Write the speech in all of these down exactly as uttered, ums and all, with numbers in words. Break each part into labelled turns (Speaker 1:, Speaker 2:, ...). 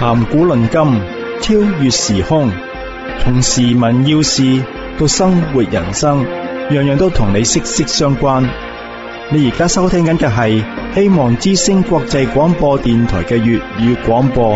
Speaker 1: 談古論今，超越時空，從時聞要事到生活人生，樣樣都同你息息相關。你而家收聽緊嘅係希望之聲國際廣播電台嘅粵語廣播。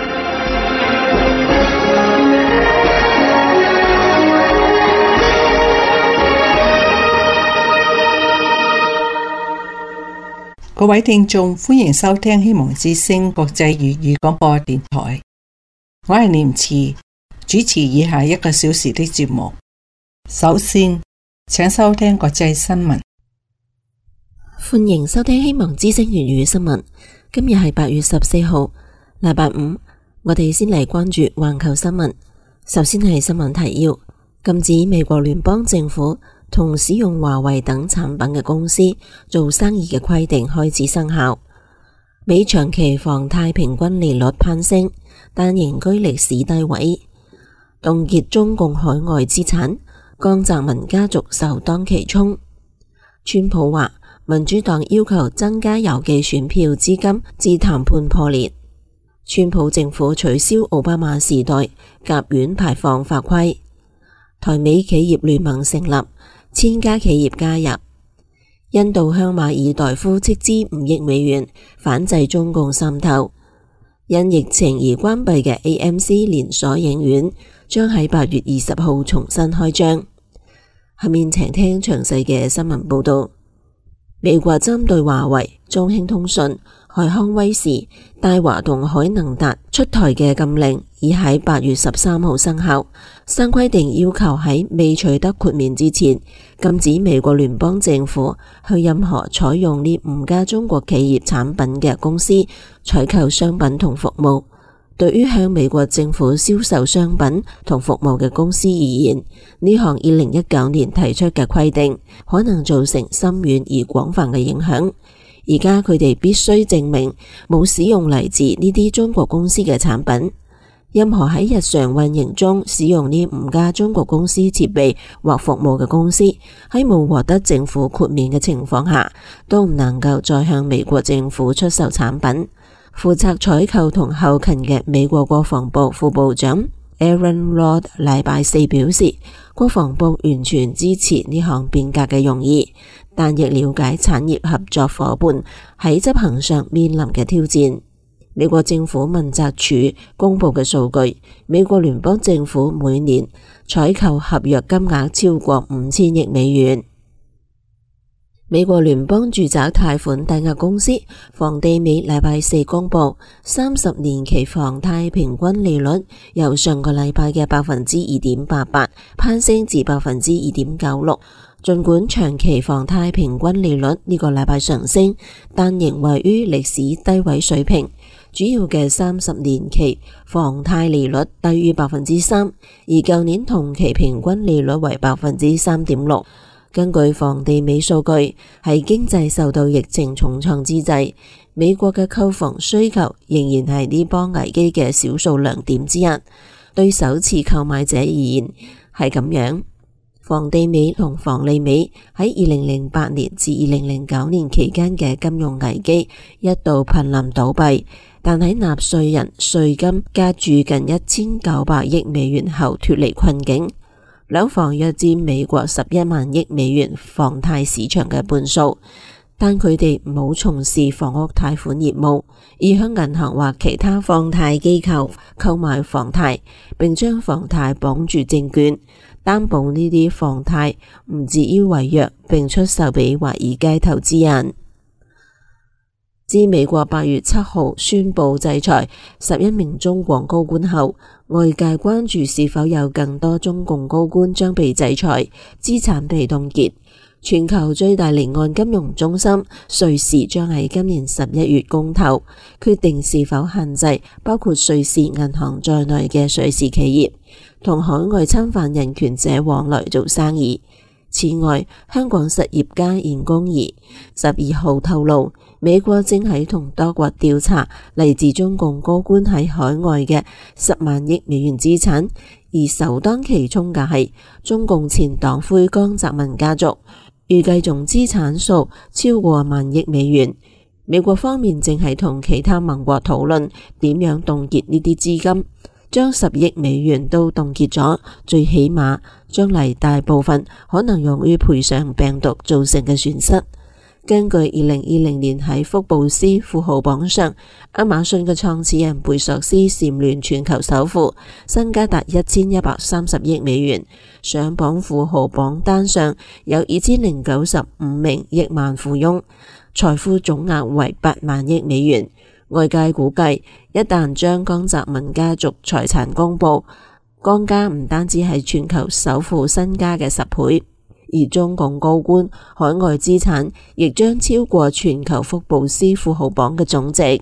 Speaker 2: 各位聽眾，歡迎收聽希望之聲國際粵語廣播電台。我係念慈，主持以下一個小時的節目。首先，請收聽國際新聞。
Speaker 3: 歡迎收聽希望之聲粵語新聞。今日係八月十四號，禮拜五。我哋先嚟關注環球新聞。首先係新聞提要：禁止美國聯邦政府同使用華為等產品嘅公司做生意嘅規定開始生效。美長期房貸平均利率攀升，但仍居歷史低位。凍結中共海外資產，江澤民家族首當其衝。川普話民主黨要求增加郵寄選票資金至談判破裂。川普政府取消奧巴馬時代甲烷排放法規。台美企業聯盟成立，千家企業加入。印度向馬爾代夫斥資五億美元反制中共滲透。因疫情而關閉嘅 A M C 連鎖影院將喺八月二十號重新開張。下面請聽詳細嘅新聞報道。美國針對華為、中興通訊、海康威視、大華同海能達出台嘅禁令已喺八月十三號生效。新規定要求喺未取得豁免之前，禁止美國聯邦政府向任何採用呢五家中國企業產品嘅公司採購商品同服務。對於向美國政府銷售商品同服務嘅公司而言，呢項二零一九年提出嘅規定可能造成深遠而廣泛嘅影響。而家佢哋必須證明冇使用嚟自呢啲中國公司嘅產品。任何喺日常運營中使用呢五家中國公司設備或服務嘅公司，喺冇獲得政府豁免嘅情況下，都唔能夠再向美國政府出售產品。負責採購同後勤嘅美國國防部副部長 Aaron Lord 禮拜四表示，國防部完全支持呢項變革嘅用意，但亦了解產業合作夥伴喺執行上面臨嘅挑戰。美國政府問責處公布嘅數據，美國聯邦政府每年採購合約金額超過五千億美元。美國聯邦住宅貸款抵押公司房地美禮拜四公布，三十年期房貸平均利率由上個禮拜嘅百分之二點八八攀升至百分之二點九六。盡管長期房貸平均利率呢個禮拜上升，但仍位於歷史低位水平。主要嘅三十年期房貸利率低於百分之三，而舊年同期平均利率為百分之三點六。根據房地美數據，喺經濟受到疫情重創之際，美國嘅購房需求仍然係呢波危機嘅少數亮點之一。對首次購買者而言係咁樣。房地美同房利美喺二零零八年至二零零九年期間嘅金融危機一度瀕臨倒閉，但喺納稅人稅金加注近一千九百億美元後脫離困境。兩房約佔美國十一萬億美元房貸市場嘅半數，但佢哋冇從事房屋貸款業務，而向銀行或其他放貸機構購買房貸，並將房貸綁住證券，擔保呢啲房貸唔至於違約，並出售俾華爾街投資人。自美國八月七號宣布制裁十一名中共高官後，外界關注是否有更多中共高官將被制裁，資產被凍結。全球最大離岸金融中心瑞士將喺今年十一月公投，決定是否限制包括瑞士銀行在內嘅瑞士企業同海外侵犯人權者往來做生意。此外，香港實業家嚴公儀十二號透露，美國正喺同多國調查嚟自中共高官喺海外嘅十萬億美元資產，而首當其衝嘅係中共前黨魁江澤民家族，預計總資產數超過萬億美元。 美國方面正係同其他盟國討論點樣凍結呢啲資金，將十億美元都凍結咗，最起碼將嚟大部分可能用於賠償病毒造成嘅損失。根據二零二零年喺福布斯富豪榜上，亞馬遜嘅創始人貝索斯蟬聯全球首富，身家達一千一百三十億美元，上榜富豪榜單上有二千零九十五名億萬富翁，財富總額為八萬億美元。外界估計，一旦將江澤民家族財產公布，江家唔單止係全球首富身家嘅十倍，而中共高官海外資產亦將超過全球福布斯富豪榜嘅總值。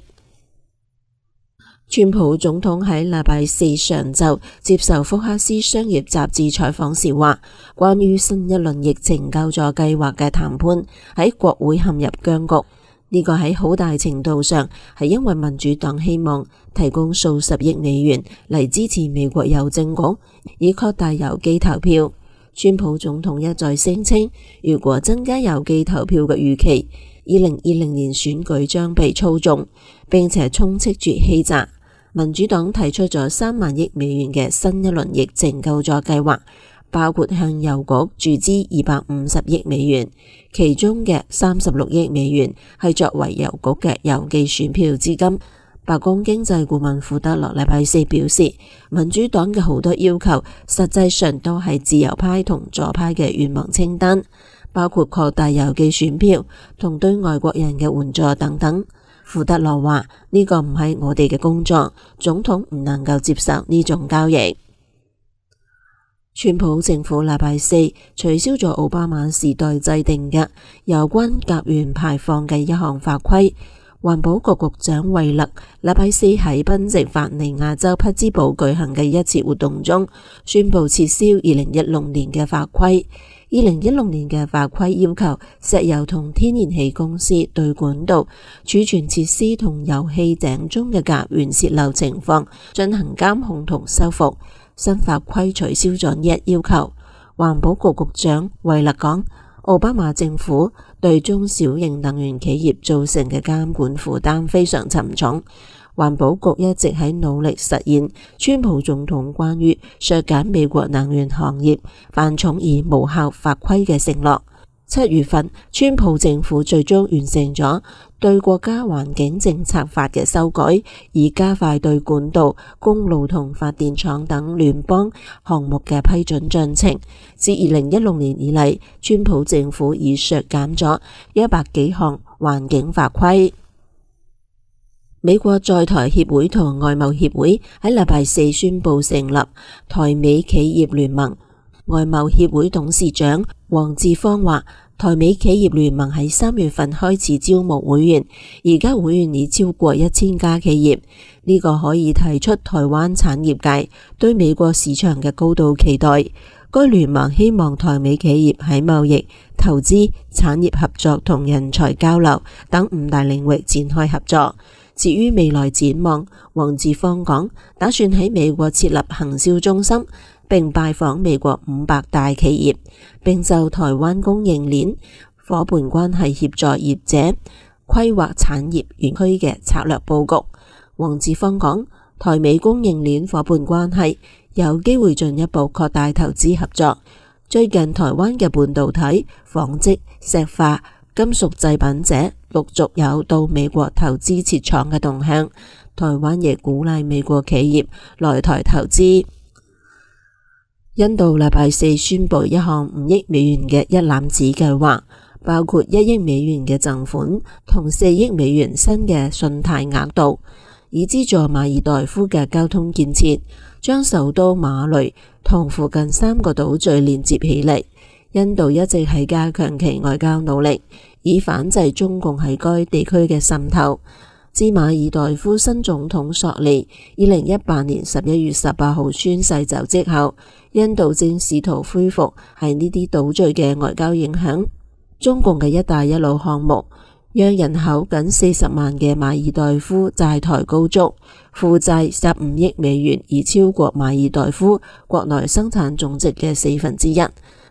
Speaker 3: 川普總統喺禮拜四上晝接受福克斯商業雜誌採訪時話，關於新一輪疫情救助計劃嘅談判喺國會陷入僵局，呢個喺好大程度上係因為民主黨希望提供數十億美元嚟支持美國郵政局，以擴大郵寄投票。川普總統一再聲稱，如果增加郵寄投票嘅預期，二零二零年選舉將被操縱，並且充斥住欺詐。民主黨提出咗三萬億美元嘅新一輪疫情救助計劃，包括向郵局注資二百五十億美元，其中嘅三十六億美元係作為郵局嘅郵寄選票資金。白宮經濟顧問庫德洛禮拜四表示，民主黨嘅好多要求實際上都係自由派同左派嘅願望清單，包括擴大郵寄選票同對外國人嘅援助等等。庫德洛話，呢個唔係我哋嘅工作，總統唔能夠接受呢種交易。川普政府禮拜四取消咗奧巴馬時代制定嘅有關甲烷排放嘅一項法規。環保局局長惠勒禮拜四喺賓夕法尼亞州匹茲堡舉行嘅一次活動中，宣布撤銷二零一六年嘅法規。二零一六年嘅法規要求石油同天然氣公司對管道、儲存設施同油氣井中嘅甲烷洩漏情況進行監控同修復。新法規取消咗呢一要求。環保局局長惠勒講，奧巴馬政府對中小型能源企業造成嘅監管負擔非常沉重。環保局一直喺努力實現川普總統關於削減美國能源行業犯重而無效法規嘅承諾。七月份，川普政府最終完成咗對國家環境政策法嘅修改，以加快對管道、公路同發電廠等聯邦項目嘅批准進程。自二零一六年以嚟，川普政府已削減咗一百幾項環境法規。美國在台協會同外貿協會喺禮拜四宣布成立台美企業聯盟。外貿協會董事長黃志芳話，台美企業聯盟喺三月份開始招募會員，而家會員已超過一千家企業。呢個可以提出台灣產業界對美國市場嘅高度期待。該聯盟希望台美企業喺貿易、投資、產業合作同人才交流等五大領域展開合作。至於未來展望，黃志芳講，打算喺美國設立行銷中心，並拜訪美國五百大企業，並就台灣供應鏈夥伴關係協助業者規劃產業園區嘅策略佈局。黃志芳講，台美供應鏈夥伴關係有機會進一步擴大投資合作。最近台灣嘅半導體、紡織、石化、金屬製品者陸續有到美國投資設廠嘅動向，台灣亦鼓勵美國企業來台投資。印度禮拜四宣布一項五億美元嘅一攬子計劃，包括一億美元嘅贈款同四億美元新嘅信貸額度，以資助馬爾代夫嘅交通建設，將首都馬累同附近三個島嶼連接起嚟。印度一直喺加強其外交努力，以反制中共喺該地區嘅滲透。自馬爾代夫新總統索利二零一八年十一月十八號宣誓就職後，印度正試圖恢復喺呢啲島嶼嘅外交影響。中共嘅一帶一路項目讓人口僅四十萬嘅馬爾代夫債台高築，負債十五億美元，已超過馬爾代夫國內生產總值嘅四分之一。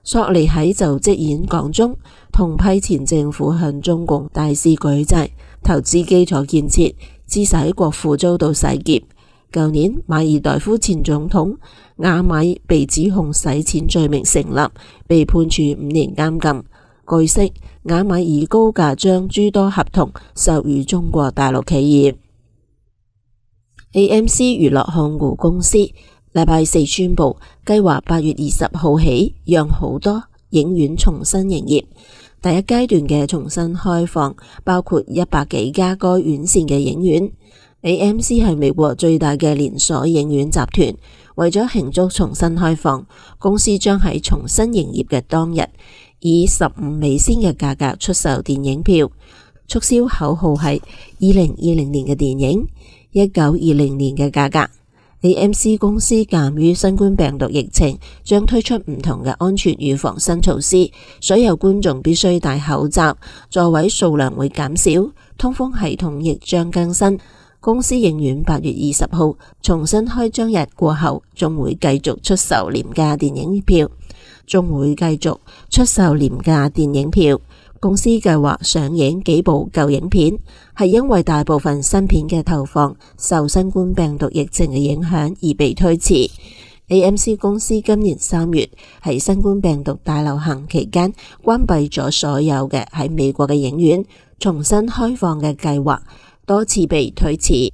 Speaker 3: 索尼喺就職演講中痛批前政府向中共大肆舉債、投資基礎建設，致使國庫遭到洗劫。舊年馬爾代夫前總統亞米被指控洗錢罪名成立，被判處五年監禁。據悉，亞米以高價將諸多合同授予中國大陸企業。A M C 娛樂控股公司禮拜四宣布，計劃八月二十號起讓好多影院重新營業。第一階段嘅重新開放包括一百幾家該院線嘅影院。A M C 係美國最大嘅連鎖影院集團，為咗慶祝重新開放，公司將喺重新營業嘅當日，以十五美仙嘅價格出售電影票，促銷口號係二零二零年嘅電影，一九二零年嘅價格。A M C 公司鑒於新冠病毒疫情，將推出唔同嘅安全預防新措施，所有觀眾必須戴口罩，座位數量會減少，通風系統亦將更新。公司影院八月二十號重新開張日過後，仲會繼續出售廉價電影票，仲會繼續出售廉價電影票。公司計劃上映幾部舊影片，係因為大部分新片嘅投放受新冠病毒疫情嘅影響而被推遲。A M C 公司今年三月喺新冠病毒大流行期間關閉咗所有嘅喺美國嘅影院，重新開放嘅計劃多次被推遲。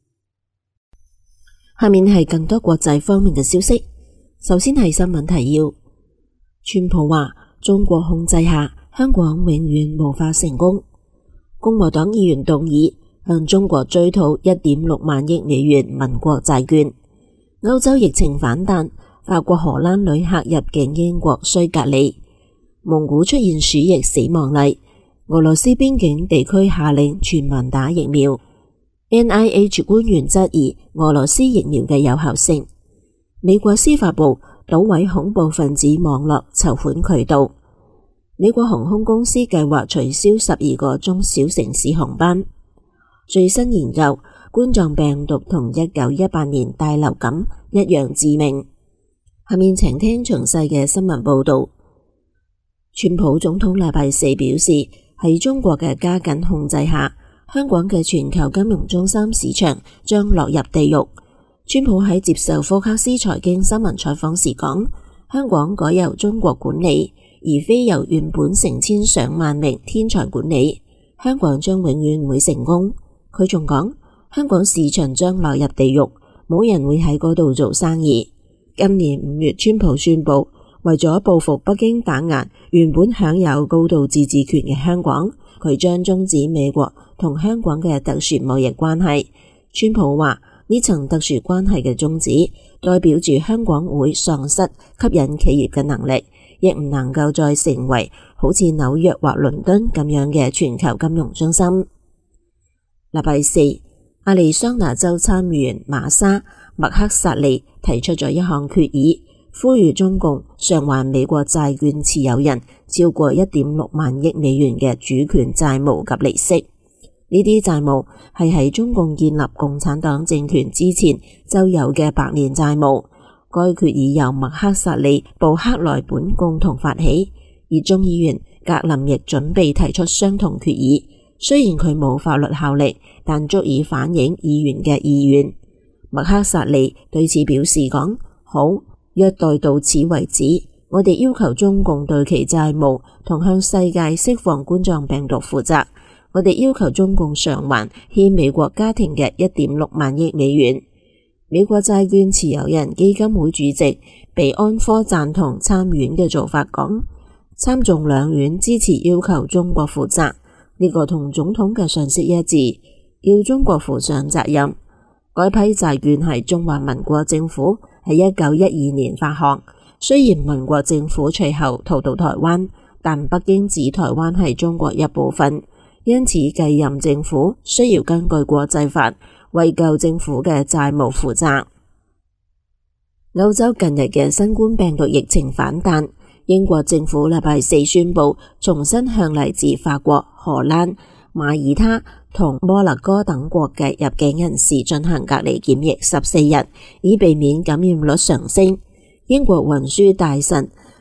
Speaker 3: 下面係更多國際方面嘅消息。首先係新聞提要，川普話中國控制下，香港永遠無法成功。共和黨議員動議向中國追討一點六萬億美元民國債券。歐洲疫情反彈，法國、荷蘭旅客入境英國需隔離。蒙古出現鼠疫死亡例，俄羅斯邊境地區下令全民打疫苗。N I H 官員質疑俄羅斯疫苗嘅有效性。美國司法部搗毀恐怖分子網絡籌款渠道。美國航空公司計劃取消十二個中小城市航班。最新研究，冠狀病毒同一九一八年大流感一樣致命。下面請聽詳細嘅新聞報道。川普總統禮拜四表示，喺中國嘅加緊控制下，香港嘅全球金融中心市場將落入地獄。川普喺接受福克斯財經新聞採訪時講，香港改由中國管理，而非由原本成千上萬名天才管理，香港將永遠唔會成功。佢仲講，香港市場將落入地獄，冇人會喺嗰度做生意。今年五月，川普宣布，為咗報復北京打壓原本享有高度自治權嘅香港，佢將終止美國同香港嘅特殊貿易關係。川普話，呢層特殊關係嘅終止，代表住香港會喪失吸引企業嘅能力，亦唔能夠再成為好似紐約或倫敦咁樣嘅全球金融中心。禮拜四，亞利桑那州參議員瑪莎麥克薩利提出咗一項決議，呼籲中共償還美國債券持有人超過一點六萬億美元嘅主權債務及利息。呢啲債務係喺中共建立共產黨政權之前就有嘅百年債務。該決議由麥克薩利、布克萊本共同發起，而眾議員格林亦準備提出相同決議。雖然佢冇法律效力，但足以反映議員嘅意願。麥克薩利對此表示講：好，約待到此為止。我哋要求中共對其債務同向世界釋放冠狀病毒負責。我哋要求中共償還欠美國家庭嘅一點六萬億美元。美國債券持有人基金會主席比安科贊同參院嘅做法，講參眾兩院支持要求中國負責。呢個同總統嘅信息一致，要中國負上責任。該批債券係中華民國政府喺一九一二年發行，雖然民國政府隨後逃到台灣，但北京指台灣係中國一部分，因此繼任政府需要根據國際法為舊政府嘅債務負責。歐洲近日嘅新冠病毒疫情反彈，英國政府禮拜四宣布重新向嚟自法國、荷蘭、馬耳他同摩納哥等國嘅入境人士進行隔離檢疫十四日，以避免感染率上升。英國運輸大臣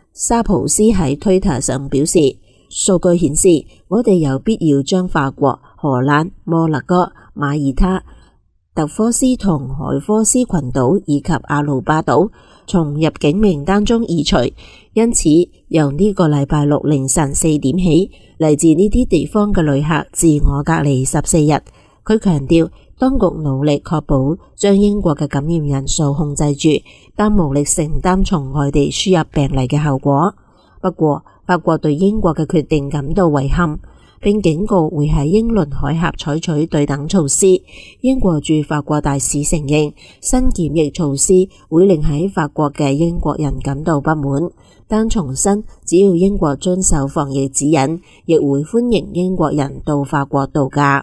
Speaker 3: 沙普斯喺推特上表示，數據顯示我哋有必要將法國、荷蘭、摩納哥、馬耳他、特科斯同海科斯群島以及阿魯巴島從入境名單中移除，因此由呢個禮拜六凌晨四點起，嚟自呢啲地方嘅旅客自我隔離十四日。佢強調，當局努力確保將英國嘅感染人數控制住，但無力承擔從外地輸入病例嘅後果。不過，法國對英國嘅決定感到遺憾，並警告會喺英倫海峽採取對等措施。英國駐法國大使承認，新檢疫措施會令喺法國嘅英國人感到不滿，但重申只要英國遵守防疫指引，亦會歡迎英國人到法國度假。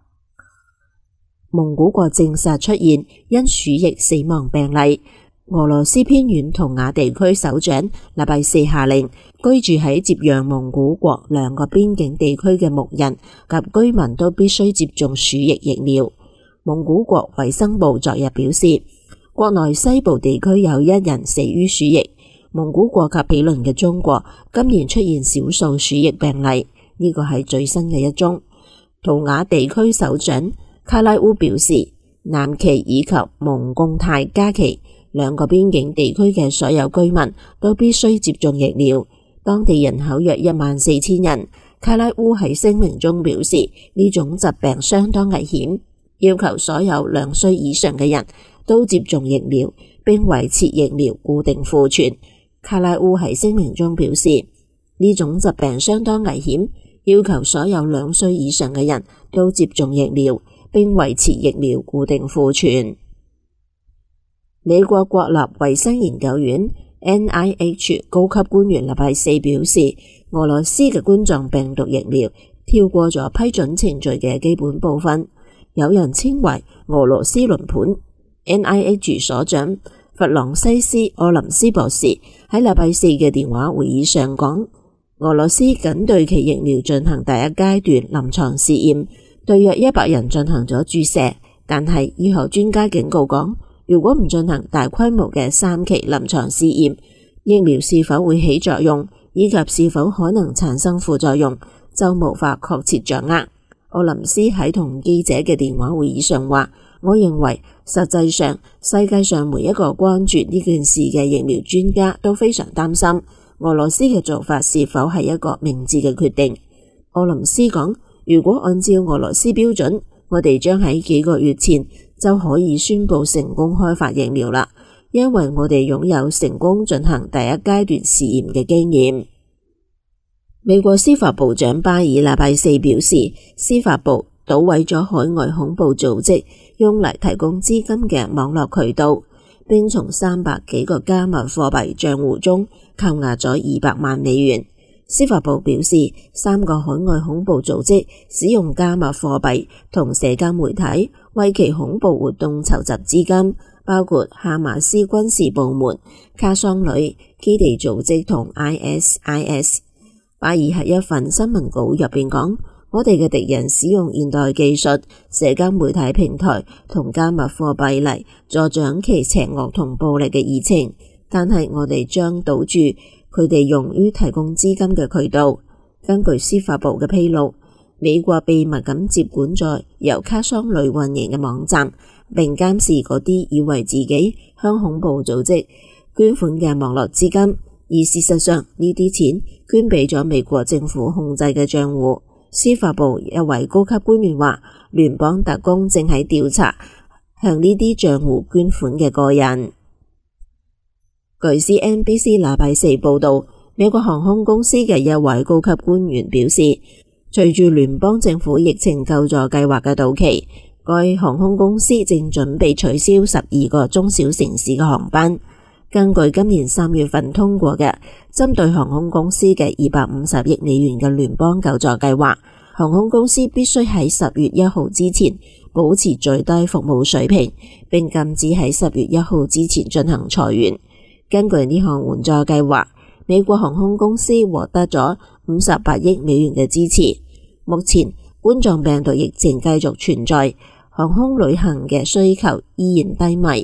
Speaker 3: 蒙古國證實出現因鼠疫死亡病例。俄羅斯偏遠圖瓦地區首長禮拜四下令，居住喺接壤蒙古國兩個邊境地區嘅牧人及居民都必須接種鼠疫疫苗。蒙古國衛生部昨日表示，國內西部地區有一人死於鼠疫。蒙古國及毗鄰嘅中國今年出現少數鼠疫病例，呢個係最新嘅一宗。圖瓦地區首長卡拉烏表示，南旗以及蒙貢泰加旗兩個邊境地區嘅所有居民都必須接種疫苗，當地人口約一萬四千人。卡拉烏喺聲明中表示，呢種疾病相當危險，要求所有兩歲以上嘅人都接種疫苗，並維持疫苗固定庫存。卡拉烏喺聲明中表示，呢種疾病相當危險，要求所有兩歲以上嘅人都接種疫苗，並維持疫苗固定庫存。美國國立衛生研究院 N I H 高級官員禮拜四表示，俄羅斯嘅冠狀病毒疫苗跳過咗批准程序嘅基本部分，有人稱為俄羅斯輪盤。N I H 所長弗朗西斯柯林斯博士喺禮拜四嘅電話會議上講，俄羅斯僅對其疫苗進行第一階段臨床試驗，對約一百人進行咗注射，但係醫學專家警告講，如果唔進行大規模嘅三期臨床試驗，疫苗是否會起作用，以及是否可能產生副作用，就無法確切掌握。柯林斯喺同記者嘅電話會議上話，我認為實際上世界上每一個關注呢件事嘅疫苗專家都非常擔心俄羅斯嘅做法是否係一個明智嘅決定。柯林斯講，如果按照俄羅斯標準，我哋將喺幾個月前就可以宣布成功開發疫苗啦，因為我哋擁有成功進行第一階段試驗嘅經驗。美國司法部長巴爾禮拜四表示，司法部搗毀咗海外恐怖組織用嚟提供資金嘅網絡渠道，並從三百幾個加密貨幣賬戶中扣押咗二百萬美元。司法部表示，三個海外恐怖組織使用加密貨幣同社交媒體為其恐怖活動籌集資金，包括哈馬斯軍事部門、卡桑旅基地組織同 I S I S。 巴爾喺一份新聞稿入邊講，我哋嘅敵人使用現代技術、社交媒體平台同加密貨幣嚟助長其邪惡同暴力嘅議程，但係我哋將堵住佢哋用於提供資金嘅渠道。根據司法部嘅披露，美國秘密咁接管咗由卡桑旅運營嘅網站，並監視嗰啲以為自己向恐怖組織捐款嘅網絡資金，而事實上呢啲錢捐俾咗美國政府控制嘅賬戶。司法部一位高級官員話，聯邦特工正喺調查向呢啲賬戶捐款嘅個人。據 C N B C 禮拜四報道，美國航空公司嘅一位高級官員表示，隨住聯邦政府疫情救助計劃嘅到期，該航空公司正準備取消十二個中小城市嘅航班。根據今年三月份通過嘅針對航空公司嘅二百五十億美元嘅聯邦救助計劃，航空公司必須喺十月一號之前保持最低服務水平，並禁止喺十月一號之前進行裁員。根據呢項援助計劃，美國航空公司獲得咗五十八億美元嘅支持。目前冠狀病毒疫情繼續存在，航空旅行嘅需求依然低迷。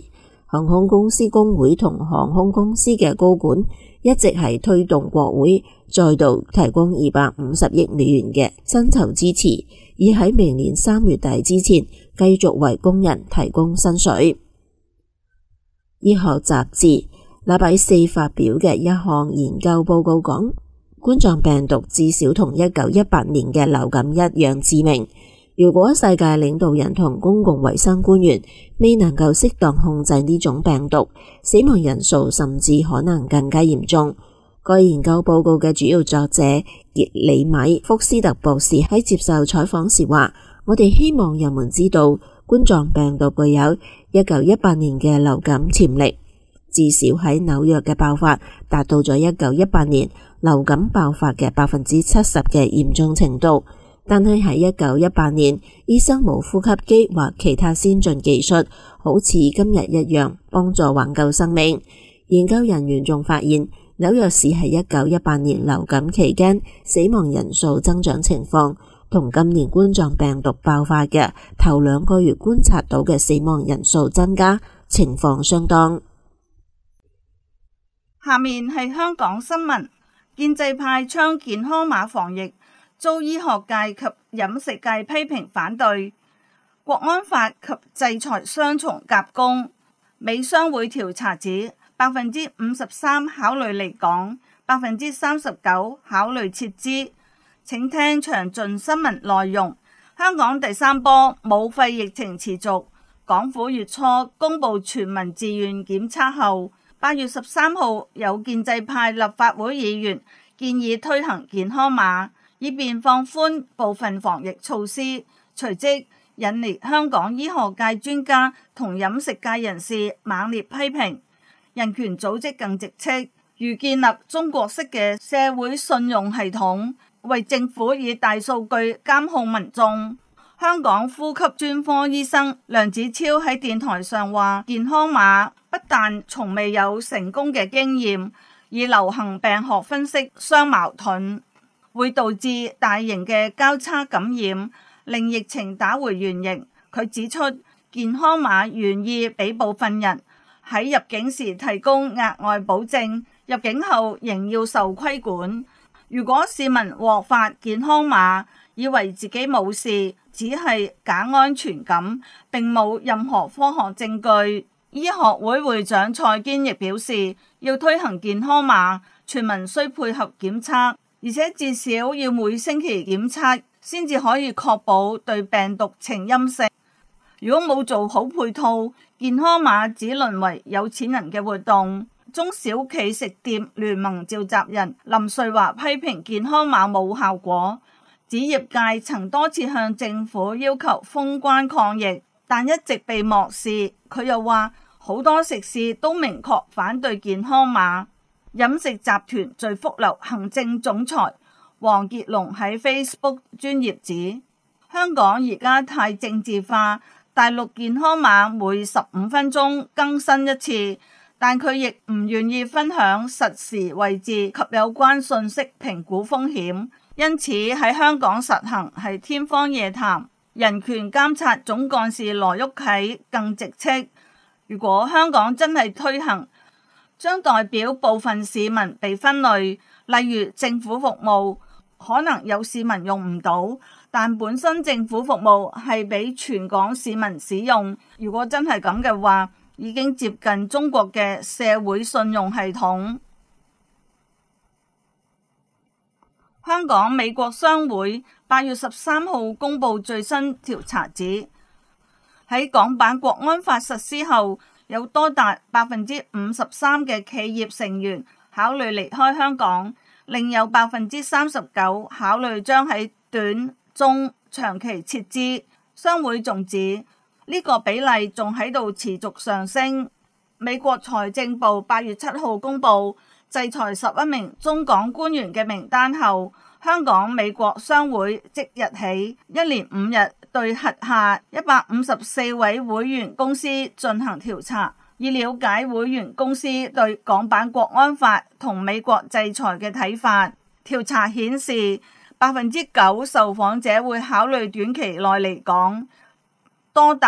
Speaker 3: 航空公司工會同航空公司嘅高管一直係推動國會再度提供二百五十億美元嘅薪酬支持，以喺明年三月底之前繼續為工人提供薪水。醫學雜誌禮拜四發表嘅一項研究報告講，冠狀病毒至少同一九一八年嘅流感一樣致命。如果世界領導人同公共衛生官員未能夠適當控制呢種病毒，死亡人數甚至可能更加嚴重。該研究報告嘅主要作者傑里米福斯特博士喺接受採訪時話，我哋希望人們知道冠狀病毒具有一九一八年嘅流感潛力，至少喺紐約嘅爆發達到咗一九一八年流感爆發嘅百分之七十嘅嚴重程度。但係喺一九一八年，醫生冇呼吸機或其他先進技術，好似今日一樣幫助挽救生命。研究人員仲發現，紐約市喺一九一八年流感期間死亡人數增長情況，同今年冠狀病毒爆發嘅頭兩個月觀察到嘅死亡人數增加情況相當。
Speaker 4: 下面係香港新聞，建制派倡健康碼防疫，遭醫學界及飲食界批評反對，國安法及制裁雙重夾攻。美商會調查指，百分之五十三考慮離港，百分之三十九考慮撤資。請聽詳盡新聞內容。香港第三波武肺疫情持續，港府月初公布全民自願檢測後，八月十三號有建制派立法會議員建議推行健康碼，以便放寬部分防疫措施，隨即引嚟香港醫學界專家同飲食界人士猛烈批評。人權組織更直斥，如建立中國式嘅社會信用系統，為政府以大數據監控民眾。香港呼吸專科醫生梁子超喺電台上話，健康碼不但從未有成功嘅經驗，以流行病學分析相矛盾，會導致大型嘅交叉感染，令疫情打回原形。佢指出，健康碼願意俾部分人喺入境時提供額外保證，入境後仍要受規管。如果市民獲發健康碼，以為自己冇事，只係假安全感，並冇任何科學證據。醫學會會長蔡堅亦表示，要推行健康碼，全民需配合檢測，而且至少要每星期檢測，先至可以確保對病毒呈陰性。如果冇做好配套，健康碼只淪為有錢人嘅活動。中小企食店聯盟召集人林瑞華批評健康碼冇效果，指業界曾多次向政府要求封關抗疫，但一直被漠視。佢又話好多食肆都明確反對健康碼。飲食集團聚福樓行政總裁黃傑龍喺 Facebook 專頁指，香港而家太政治化，大陸健康碼每十五分鐘更新一次，但佢亦唔願意分享實時位置及有關信息評估風險，因此喺香港實行係天方夜譚。人權監察總幹事羅旭啟更直斥，如果香港真係推行，將代表部分市民被分類，例如政府服務，可能有市民用唔到，但本身政府服務係俾全港市民使用。如果真係咁嘅話，已經接近中國嘅社會信用系統。香港美國商會八月十三號公布最新調查指，喺港版國安法實施後，有多達百分之五十三嘅企業成員考慮離開香港，另有百分之三十九考慮將喺短、中、長期撤資。商會仲指呢個比例仲喺度持續上升。美國財政部八月七號公布制裁十一名中港官員嘅名單後，香港美國商會即日起一連五日對轄下一百五十四位會員公司進行調查，以了解會員公司對港版國安法同美國制裁嘅睇法。調查顯示，百分之九受訪者會考慮短期內離港，多達百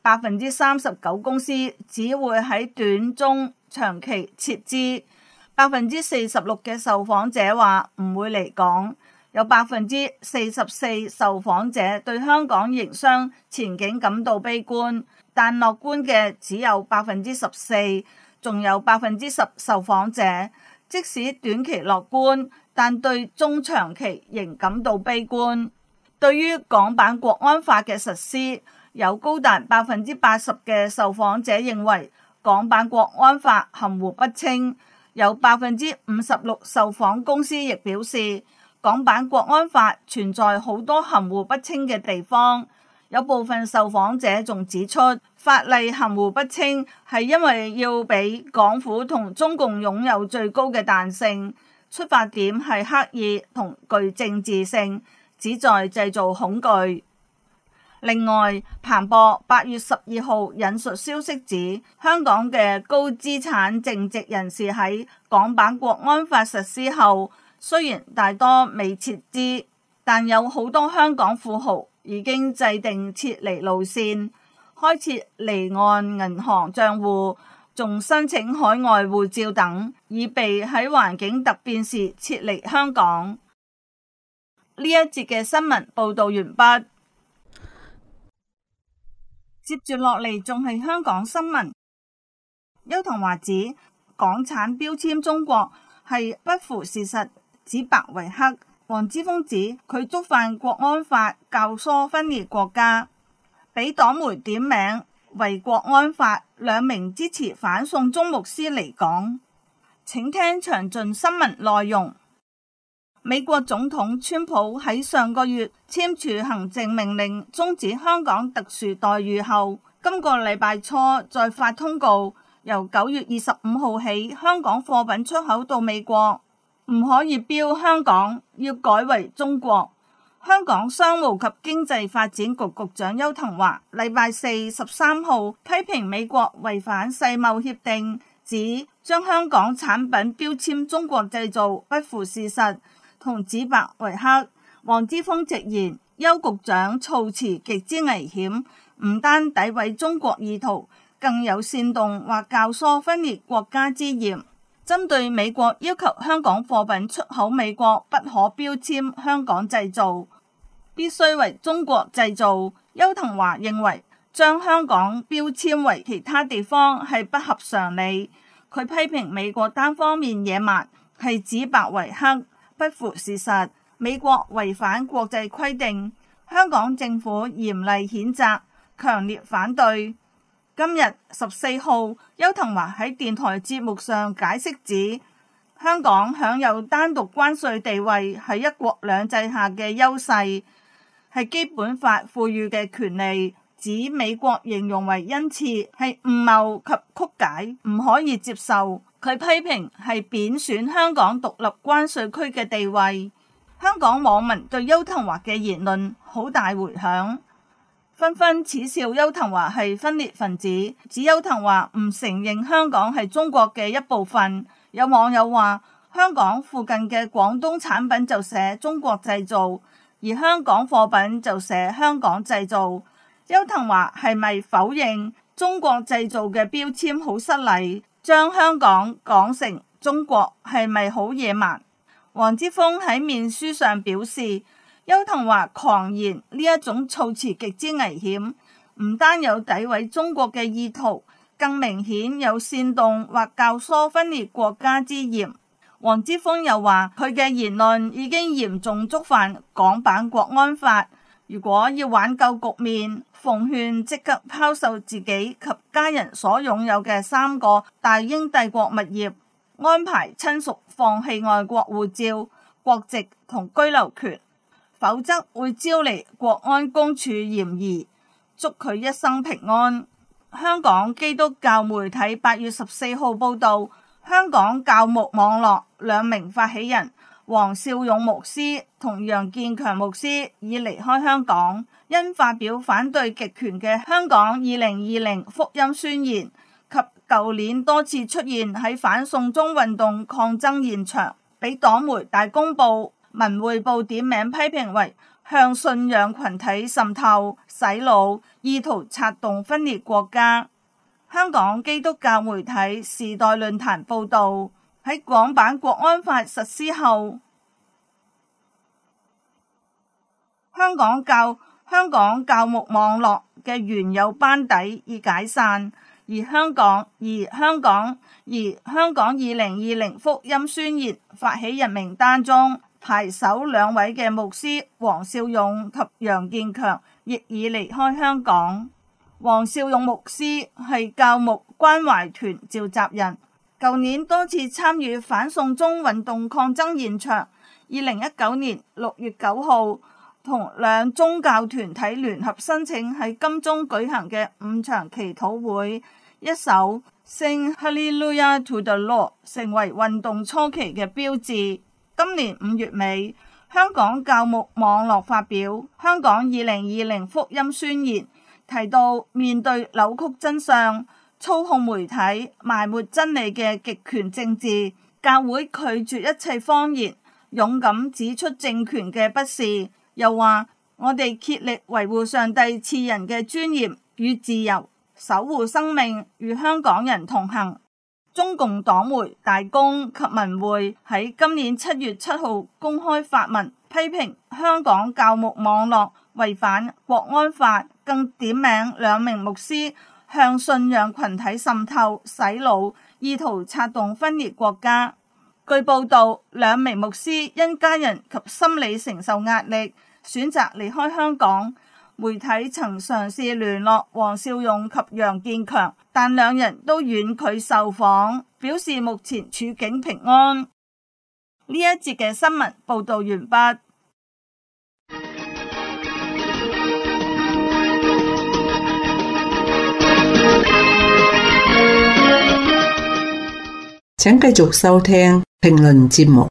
Speaker 4: 百分之三十九公司只會喺短中長期撤資，百分之四十六嘅受訪者話唔會離港，有百分之四十四受訪者對香港營商前景感到悲觀，但樂觀嘅只有百分之十四，仲有百分之十受訪者即使短期樂觀，但對中長期仍感到悲觀。對於港版國安法嘅實施，有高達百分之八十嘅受訪者認為港版國安法含糊不清，有百分之五十六受訪公司亦表示港版國安法存在好多含糊不清嘅地方。有部分受訪者仲指出，法例含糊不清係因為要俾港府同中共擁有最高嘅彈性，出發點係刻意同具政治性，旨在製造恐懼。另外，彭博八月十二號引述消息指，香港嘅高資產淨值人士喺港版國安法實施後，雖然大多未撤資，但有好多香港富豪已經制定撤離路線，開設離岸銀行賬戶，仲申請海外護照等，以備喺環境突變時撤離香港。呢一節嘅新聞報道完畢。接住落嚟仲係香港新聞。邱騰華指港產標籤中國係不符事實，指白為黑。黃之鋒指佢觸犯國安法，教唆分裂國家，俾黨媒點名為國安法。兩名支持反送中牧師離港。請聽詳盡新聞內容。美國總統川普喺上個月簽署行政命令終止香港特殊待遇後，今個禮拜初再發通告，由九月二十五號起，香港貨品出口到美國唔可以標香港，要改為中國。香港商務及經濟發展局局長邱騰華禮拜四十三號批評美國違反世貿協定，指將香港產品標籤中國製造不符事實，同指白為黑。黃之鋒直言，邱局長措辭極之危險，唔單詆毀中國意圖，更有煽動或教唆分裂國家之嫌。針對美國要求香港貨品出口美國不可標籤香港製造，必須為中國製造，邱騰華認為將香港標籤為其他地方係不合常理。佢批評美國單方面野蠻，係指白為黑，不符事實，美國違反國際規定，香港政府嚴厲譴責，強烈反對。今日十四號，邱騰華喺電台節目上解釋指，香港享有單獨關稅地位，係一國兩制下嘅優勢，係基本法賦予嘅權利，指美國形容為恩賜，係誤謬及曲解，唔可以接受。佢批評係貶損香港獨立關稅區嘅地位。香港網民對邱騰華嘅言論好大迴響，紛紛恥笑邱騰華係分裂分子，指邱騰華唔承認香港係中國嘅一部分。有網友話，香港附近嘅廣東產品就寫中國製造，而香港貨品就寫香港製造。邱騰華係咪否認中國製造嘅標籤好失禮？將香港講成中國係咪好野蠻？黃之鋒喺面書上表示，邱騰華狂言呢一種措辭極之危險，唔單有詆毀中國嘅意圖，更明顯有煽動或教唆分裂國家之嫌。黃之鋒又話，佢嘅言論已經嚴重觸犯港版國安法，如果要挽救局面，奉勸即刻拋售自己及家人所擁有嘅三個大英帝國物業，安排親屬放棄外國護照、國籍同居留權，否則會招嚟國安公署嫌疑。祝佢一生平安。香港基督教媒體八月十四號報道，香港教牧網絡兩名發起人黃少勇牧師同楊建強牧師已離開香港，因發表反對極權嘅香港二零二零福音宣言及舊年多次出現喺反送中運動抗爭現場，俾黨媒大公報、文匯報點名批評為向信仰群體滲透、洗腦，意圖策動分裂國家。香港基督教媒體時代論壇報導，喺港版國安法實施後，香港教香港教牧網絡嘅原有班底已解散，而香港而香港而香港二零二零福音宣言發起人名單中排首兩位嘅牧師黃少勇及楊建強亦已離開香港。黃少勇牧師係教牧關懷團召集人，舊年多次參與反送中運動抗爭現場。二零一九年六月九號，同兩宗教團體聯合申請喺金鐘舉行嘅五場祈禱會，一首 Sing Hallelujah to the Lord 成為運動初期嘅標誌。今年五月尾，香港教牧網絡發表《香港二零二零福音宣言》，提到面對扭曲真相、操控媒體、埋沒真理嘅極權政治，教會拒絕一切謊言，勇敢指出政權嘅不是。又話我哋竭力維護上帝賜人嘅尊嚴與自由，守護生命，與香港人同行。中共黨媒大公及文匯喺今年七月七號公開發文批評香港教牧網絡違反國安法，更點名兩名牧師向信仰群體滲透、洗腦，意圖策動分裂國家。據報道，兩名牧師因家人及心理承受壓力，選擇離開香港。媒體曾嘗試聯絡黃少勇及楊建強，但兩人都婉拒受訪，表示目前處境平安。呢一節嘅新聞報道完畢。
Speaker 2: 請繼續收聽評論節目。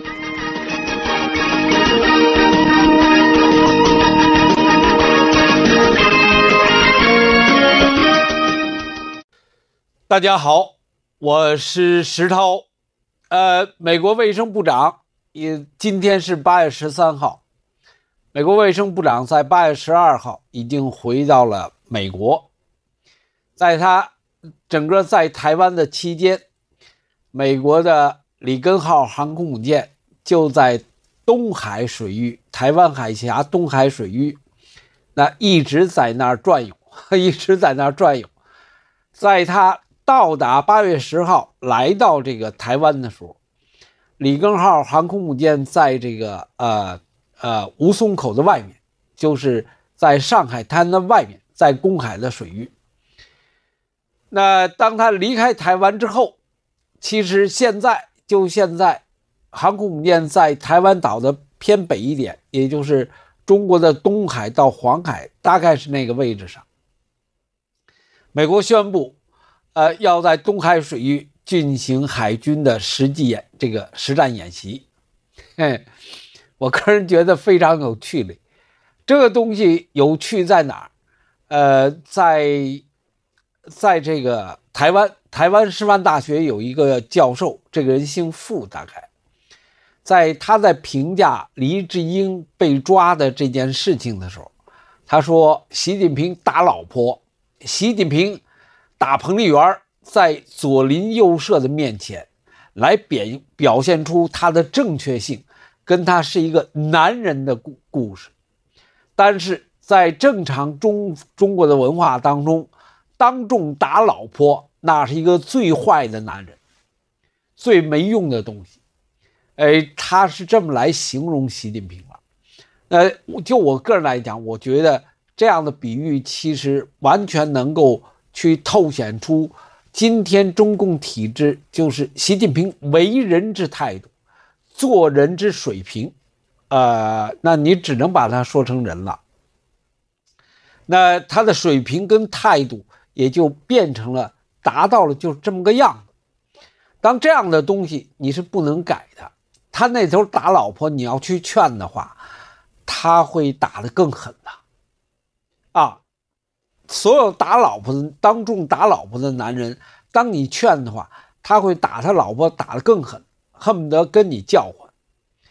Speaker 5: 大家好，我是石涛。呃，美国卫生部长也今天是八月十三号，美国卫生部长在八月十二号已经回到了美国，在他整个在台湾的期间，美国的里根号航空母舰就在东海水域，台湾海峡东海水域，那一直在那儿转悠，一直在那儿转悠。在他到达八月十号来到这个台湾的时候，里根号航空母舰在这个呃呃吴淞口的外面，就是在上海滩的外面，在公海的水域。那当他离开台湾之后，其实现在就现在航空母舰在台湾岛的偏北一点，也就是中国的东海到黄海，大概是那个位置上。美国宣布呃，要在东海水域进行海军的实际演这个实战演习。嘿，我个人觉得非常有趣的。这个东西有趣在哪儿？呃，在在这个台湾台湾师范大学有一个教授，这个人姓傅，大概在他在评价黎智英被抓的这件事情的时候，他说习近平打老婆，习近平打彭丽媛，在左邻右舍的面前来表表现出他的正确性，跟他是一个男人的故故事。但是在正常中中国的文化当中，当众打老婆那是一个最坏的男人，最没用的东西。哎，他是这么来形容习近平了。呃，就我个人来讲，我觉得这样的比喻其实完全能够去透显出今天中共体制就是习近平为人之态度，做人之水平，呃，那你只能把它说成人了。那他的水平跟态度也就变成了达到了就是这么个样子。当这样的东西你是不能改的，他那头打老婆你要去劝的话，他会打得更狠的啊。所有打老婆的当众打老婆的男人，当你劝的话，他会打他老婆打得更狠，恨不得跟你叫唤。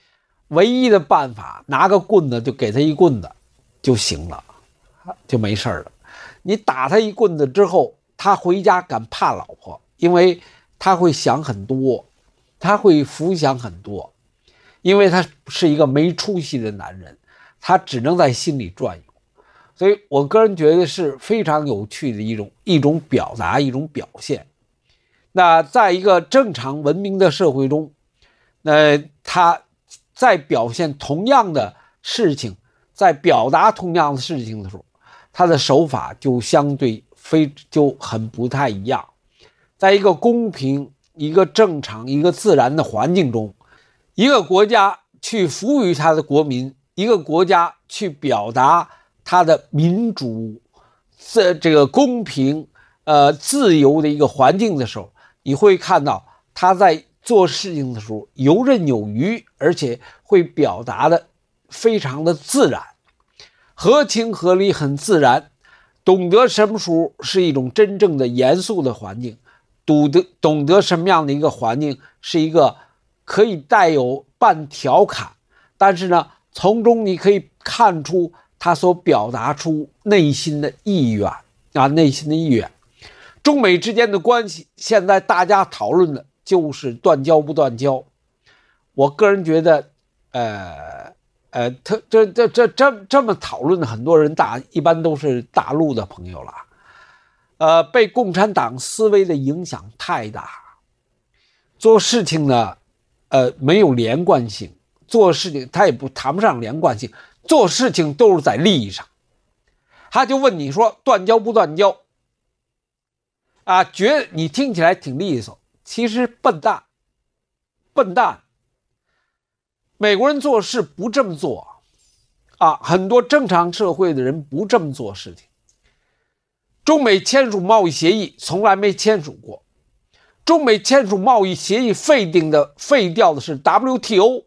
Speaker 5: 唯一的办法，拿个棍子就给他一棍子就行了，就没事了。你打他一棍子之后，他回家敢怕老婆，因为他会想很多，他会浮想很多，因为他是一个没出息的男人，他只能在心里转悠。所以我个人觉得是非常有趣的一种一种表达，一种表现。那在一个正常文明的社会中，那他在表现同样的事情，在表达同样的事情的时候，他的手法就相对非就很不太一样。在一个公平、一个正常、一个自然的环境中，一个国家去服务于他的国民，一个国家去表达他的民主、这这个公平、呃自由的一个环境的时候，你会看到他在做事情的时候游刃有余，而且会表达的非常的自然，合情合理，很自然。懂得什么时候是一种真正的严肃的环境，懂得懂得什么样的一个环境是一个可以带有半调侃，但是呢，从中你可以看出他所表达出内心的意愿啊，内心的意愿。中美之间的关系，现在大家讨论的就是断交不断交。我个人觉得，呃呃，他这这这这这么讨论的很多人大一般都是大陆的朋友了，呃，被共产党思维的影响太大，做事情呢，呃，没有连贯性，做事情他也不谈不上连贯性，做事情都是在利益上。他就问你说断交不断交？啊，觉得你听起来挺利索，其实笨蛋，笨蛋。美国人做事不这么做，啊，很多正常社会的人不这么做事情。中美签署贸易协议从来没签署过，中美签署贸易协议废定的废掉的是 W T O。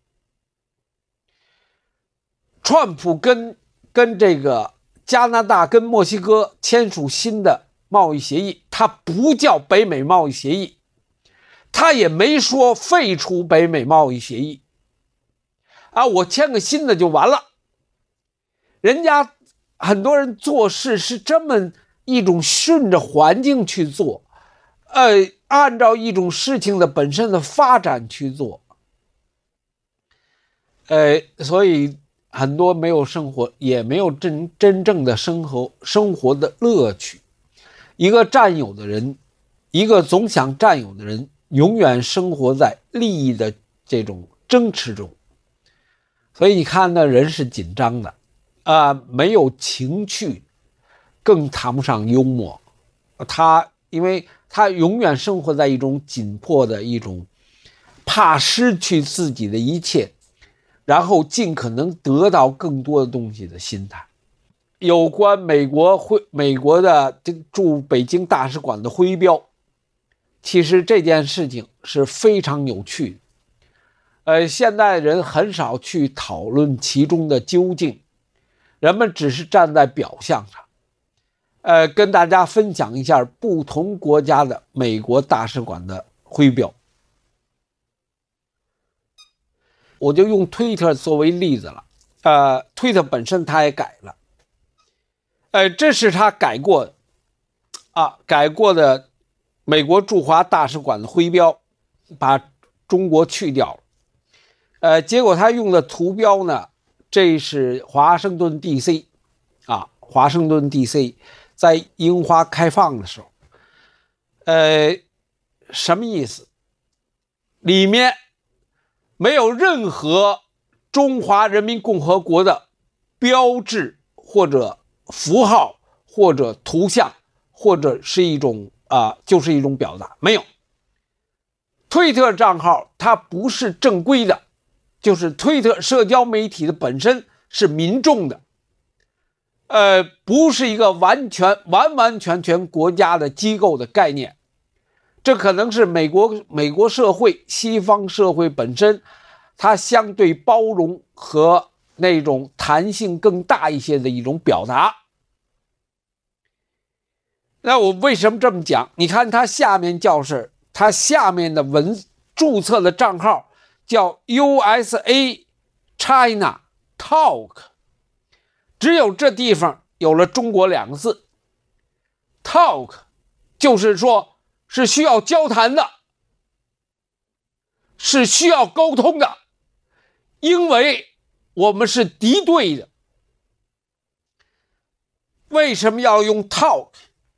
Speaker 5: 川普跟跟这个加拿大跟墨西哥签署新的贸易协议，它不叫北美贸易协议，他也没说废除北美贸易协议啊，我签个新的就完了。人家很多人做事是这么一种顺着环境去做，呃，按照一种事情的本身的发展去做，呃，所以很多没有生活，也没有真真正的生活生活的乐趣。一个占有的人，一个总想占有的人，永远生活在利益的这种争持中。所以你看那人是紧张的啊、呃，没有情趣，更谈不上幽默。他因为他永远生活在一种紧迫的一种怕失去自己的一切，然后尽可能得到更多的东西的心态。有关美国徽美国的驻北京大使馆的徽标，其实这件事情是非常有趣的。呃，现代人很少去讨论其中的究竟，人们只是站在表象上。呃，跟大家分享一下不同国家的美国大使馆的徽标。我就用推特作为例子了。呃，推特本身它也改了。呃，这是他改过的啊，改过的美国驻华大使馆的徽标，把中国去掉了。呃，结果他用的图标呢，这是华盛顿 D C 啊，华盛顿 D C 在樱花开放的时候，呃，什么意思？里面没有任何中华人民共和国的标志或者符号或者图像，或者是一种啊、呃，就是一种表达，没有。推特账号它不是正规的，就是推特社交媒体的本身是民众的，呃，不是一个完全完完全全国家的机构的概念。这可能是美国美国社会西方社会本身它相对包容和那种弹性更大一些的一种表达。那我为什么这么讲？你看它下面叫是它下面的文注册的账号叫 U S A China Talk， 只有这地方有了中国两个字。 Talk 就是说是需要交谈的，是需要沟通的，因为我们是敌对的。为什么要用 talk？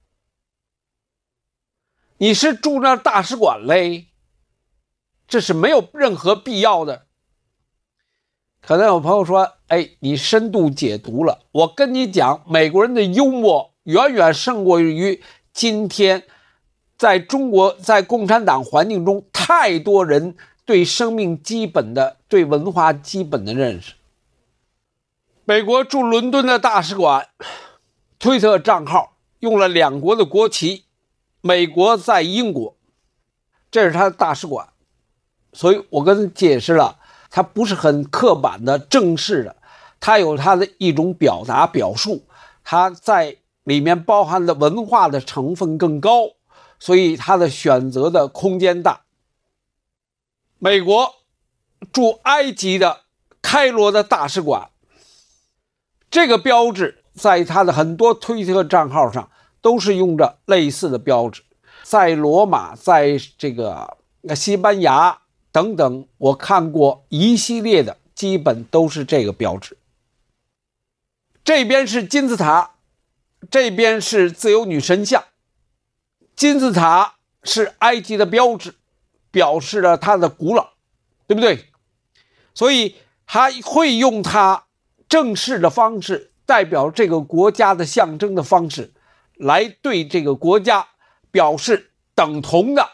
Speaker 5: 你是住那大使馆嘞，这是没有任何必要的。可能有朋友说，哎，你深度解读了。我跟你讲，美国人的幽默远远胜过于今天在中国在共产党环境中太多人对生命基本的对文化基本的认识。美国驻伦敦的大使馆推特账号用了两国的国旗，美国在英国，这是他的大使馆。所以我跟他解释了，他不是很刻板的正式的，他有他的一种表达表述，他在里面包含的文化的成分更高，所以他的选择的空间大。美国驻埃及的开罗的大使馆，这个标志在他的很多推特账号上都是用着类似的标志，在罗马，在这个西班牙等等，我看过一系列的，基本都是这个标志。这边是金字塔，这边是自由女神像。金字塔是埃及的标志，表示了它的古老，对不对？所以还会用它正式的方式，代表这个国家的象征的方式，来对这个国家表示等同的。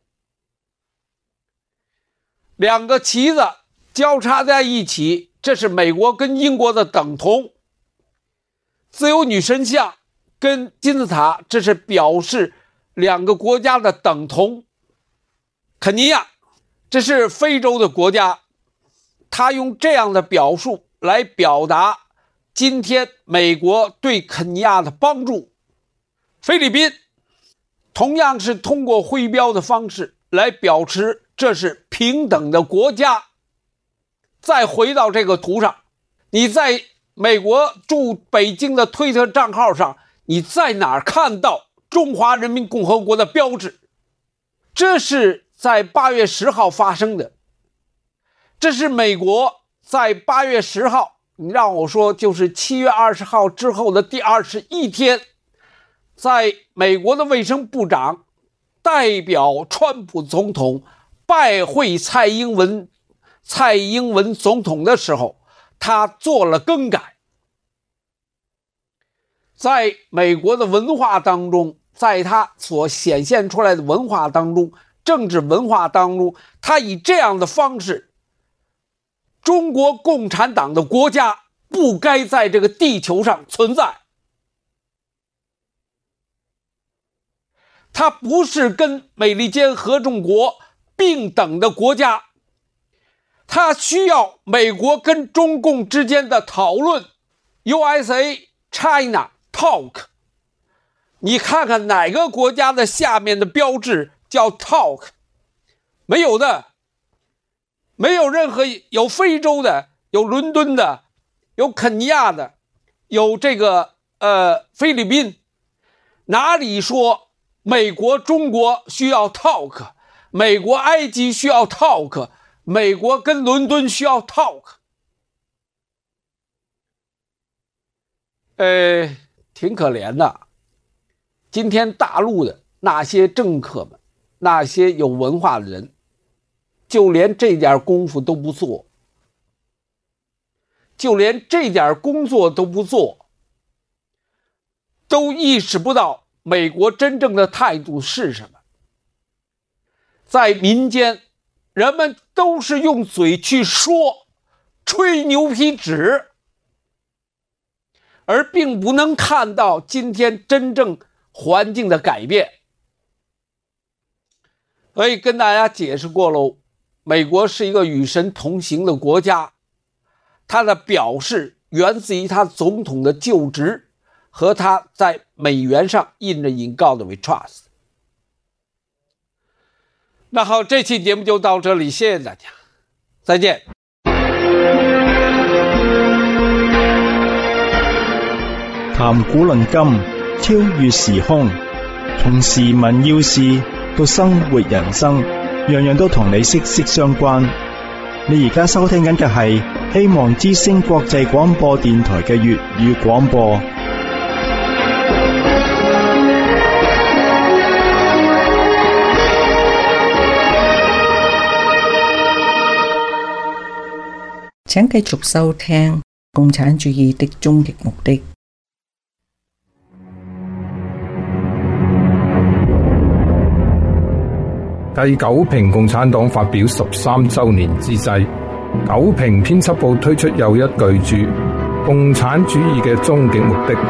Speaker 5: 两个旗子交叉在一起，这是美国跟英国的等同。自由女神像跟金字塔，这是表示两个国家的等同。肯尼亚，这是非洲的国家，他用这样的表述来表达今天美国对肯尼亚的帮助。菲律宾同样是通过徽标的方式来表示这是平等的国家。再回到这个图上，你在美国驻北京的推特账号上，你在哪儿看到中华人民共和国的标志？这是在八月十号发生的，这是美国在八月十号，你让我说就是七月二十号之后的第二十一天，在美国的卫生部长代表川普总统拜会蔡英文蔡英文总统的时候，他做了更改。在美国的文化当中，在他所显现出来的文化当中，政治文化当中，他以这样的方式，中国共产党的国家不该在这个地球上存在。它不是跟美利坚合众国并等的国家，它需要美国跟中共之间的讨论。 U S A China Talk， 你看看哪个国家的下面的标志叫 Talk？ 没有的，没有任何，有非洲的，有伦敦的，有肯尼亚的，有这个呃菲律宾，哪里说美国中国需要 talk， 美国埃及需要 talk， 美国跟伦敦需要 talk？ 呃，挺可怜的。今天大陆的那些政客们，那些有文化的人，就连这点功夫都不做，就连这点工作都不做，都意识不到美国真正的态度是什么。在民间，人们都是用嘴去说，吹牛皮纸，而并不能看到今天真正环境的改变。所以跟大家解释过喽，美国是一个与神同行的国家，它的表示源自于它总统的就职和他在美元上印着引告的 We Trust。 那好，这期节目就到这里，谢谢大家，再见。
Speaker 1: 談古論今，超越時空，從時聞要事到生活人生，樣樣都同你息息相關。你而家收聽緊嘅係希望之聲國際廣播電台嘅粵語廣播。
Speaker 2: 請繼續收聽共產主義的終極目的。
Speaker 6: 繼九評共產黨發表十三周年之際，九評編輯部推出又一巨著《共產主義嘅終極目的》。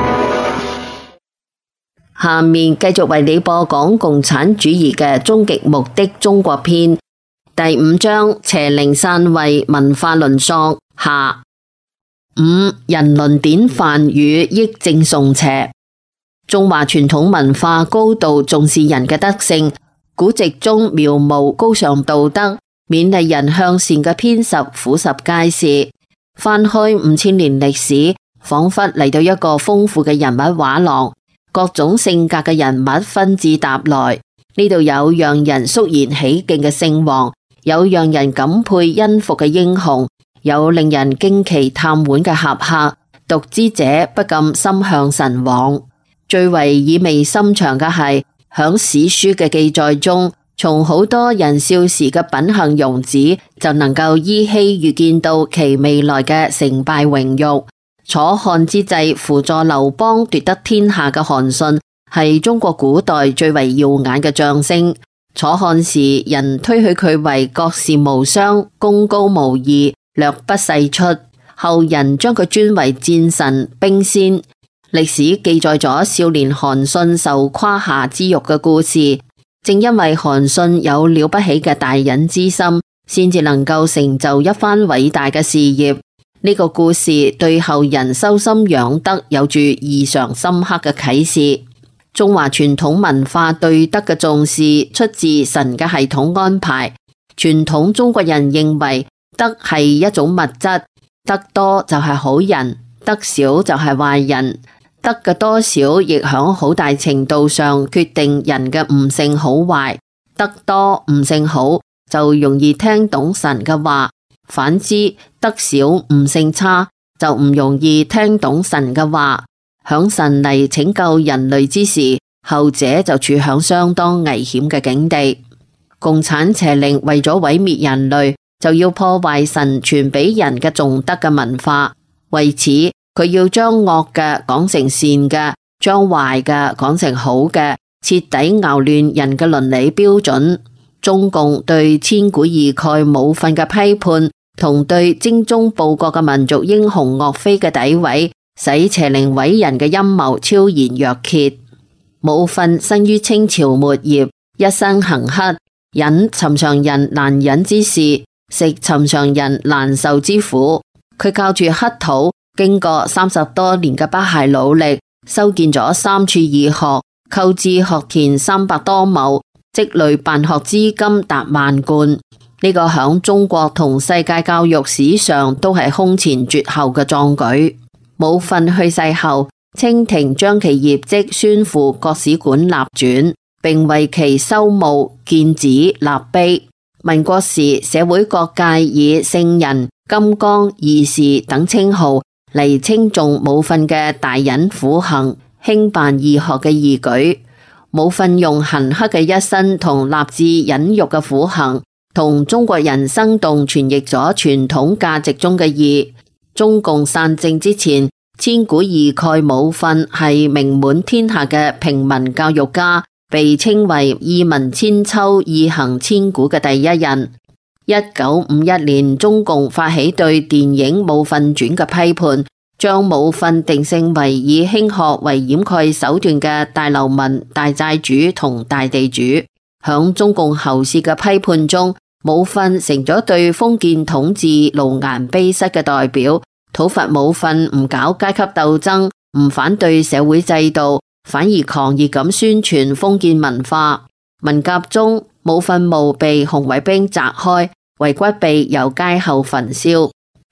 Speaker 3: 下面繼續為你播講《共產主義嘅終極目的》中國篇第五章：邪靈篡位文化論索下。五、人倫典範與益正崇邪。中華傳統文化高度重視人嘅德性，古籍中描摹高尚道德、勉勵人向善嘅篇十俯拾皆是。翻開五千年歷史，仿佛嚟到一個豐富嘅人物畫廊，各種性格嘅人物紛至沓來。呢度有讓人肅然起敬嘅聖王，有讓人感佩恩服嘅英雄，有令人驚奇探碗嘅俠客，讀之者不禁心向神往。最為意味深長嘅係，響史書嘅記載中，從好多人少時嘅品行容止，就能夠依稀預見到其未來嘅成敗榮辱。楚漢之際輔助劉邦奪得天下嘅韓信，係中國古代最為耀眼嘅將星。楚漢時，人推許佢為國士無雙、功高無二、略不世出；後人將佢尊為戰神、兵仙。歷史記載咗少年韓信受胯下之辱嘅故事，正因為韓信有了不起嘅大忍之心，先至能夠成就一番偉大嘅事業。呢、這個故事對後人修心養德有住異常深刻嘅啟示。中華傳統文化對德嘅重視出自神嘅系統安排。傳統中國人認為德係一種物質，德多就係好人，德少就係壞人。德嘅多少亦響好大程度上決定人嘅悟性好壞。德多悟性好就容易聽懂神嘅話，反之德少悟性差就唔容易聽懂神嘅話。響神嚟拯救人類之時，後者就處響相當危險嘅境地。共產邪靈為咗毀滅人類，就要破壞神傳俾人嘅重德嘅文化。為此，佢要將惡嘅講成善嘅，將壞嘅講成好嘅，徹底熬亂人嘅倫理標準。中共對千古異丐武訓嘅批判，同對精忠報國嘅民族英雄岳飛嘅詆毀，使邪靈毀人嘅陰謀昭然若揭。武訓生於清朝末葉，一生行乞，忍尋常人難忍之事，食尋常人難受之苦。佢靠住乞討，經過三十多年嘅不懈努力，修建咗三處義學，購置學田三百多畝，積累辦學資金達萬貫。呢、這個響中國同世界教育史上都係空前絕後嘅壯舉。武訓去世後，清廷將其業績宣付國史館立傳，並為其修墓、建祠、立碑。民國時，社會各界以聖人、金剛、義士等稱號嚟稱頌武訓嘅大忍苦行、興辦義學嘅義舉。武訓用行乞嘅一生同立志忍辱嘅苦行，同中國人生動傳譯咗傳統價值中嘅義。中共散政之前，千古異丐武訓係名滿天下嘅平民教育家，被稱為義民千秋、義行千古嘅第一人。一九五一年，中共發起對電影《武訓傳》嘅批判，將武訓定性為以興學為掩蓋手段嘅大流民、大債主同大地主。響中共後世嘅批判中，武訓成咗對封建統治奴顏卑膝嘅代表。討伐武訓唔搞階級鬥爭，唔反對社會制度，反而狂熱咁宣傳封建文化。文革中，武訓墓被紅衛兵砸開，遺骨被由街後焚燒。